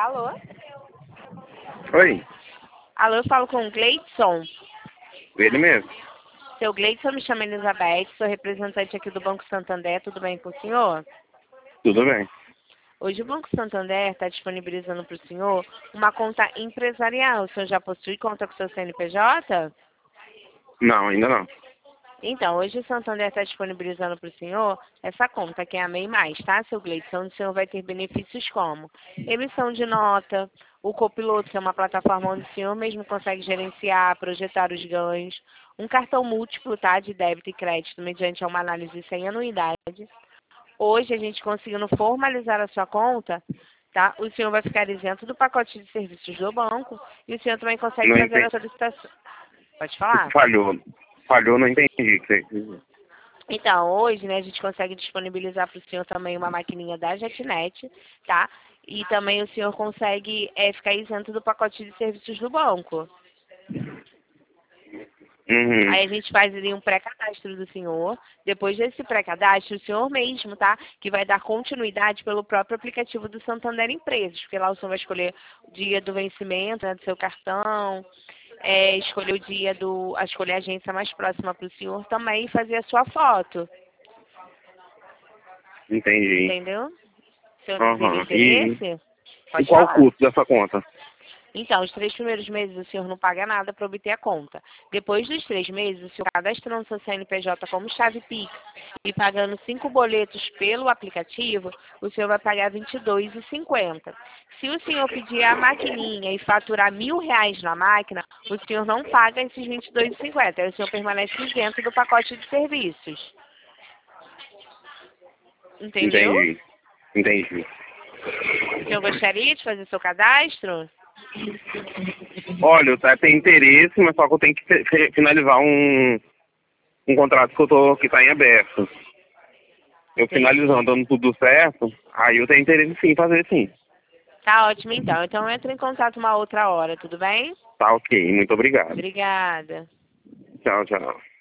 Alô? Oi, Alô, eu falo com o Gleidson. ele mesmo. Seu Gleidson, me chama Elizabeth, sou representante aqui do Banco Santander, tudo bem com o senhor? Tudo bem. Hoje o Banco Santander está disponibilizando para o senhor uma conta empresarial. O senhor já possui conta com seu CNPJ? Não, ainda não. Então, hoje o Santander está disponibilizando para o senhor essa conta, que é a MEI Mais, tá, seu Gleidson? O senhor vai ter benefícios como emissão de nota, o copiloto, que é uma plataforma onde o senhor mesmo consegue gerenciar, projetar os ganhos, um cartão múltiplo, tá, de débito e crédito, mediante uma análise sem anuidade. Hoje, a gente conseguindo formalizar a sua conta, tá, o senhor vai ficar isento do pacote de serviços do banco e o senhor também consegue Não fazer a entendi. solicitação. Pode falar? Falhou, não entendi o que você quis dizer. Então, hoje, né, a gente consegue disponibilizar para o senhor também uma maquininha da JetNet, tá? E também o senhor consegue ficar isento do pacote de serviços do banco. Uhum. Aí a gente faz ali um pré-cadastro do senhor. Depois desse pré-cadastro, o senhor mesmo, tá? Que vai dar continuidade pelo próprio aplicativo do Santander Empresas. Porque lá o senhor vai escolher o dia do vencimento, né, do seu cartão, escolher o dia escolher a agência mais próxima para o senhor também e fazer a sua foto. Entendi. Entendeu? O senhor teria Uhum. E interesse? Pode qual o falar. custo dessa conta? Então, os 3 primeiros meses o senhor não paga nada para obter a conta. Depois dos 3 meses, o senhor cadastrando seu CNPJ como chave Pix e pagando 5 boletos pelo aplicativo, o senhor vai pagar R$ 22,50. Se o senhor pedir a maquininha e faturar R$ 1.000 na máquina, o senhor não paga esses R$ 22,50. Aí o senhor permanece isento do pacote de serviços. Entendeu? Entendi. Entendi. O senhor gostaria de fazer seu cadastro? Olha, eu até tenho interesse, mas só que eu tenho que finalizar um contrato que está em aberto. Eu finalizando, dando tudo certo, aí eu tenho interesse sim em fazer sim. Tá ótimo, então. Então entra em contato uma outra hora, tudo bem? Tá ok, muito obrigado. Obrigada. Tchau, tchau.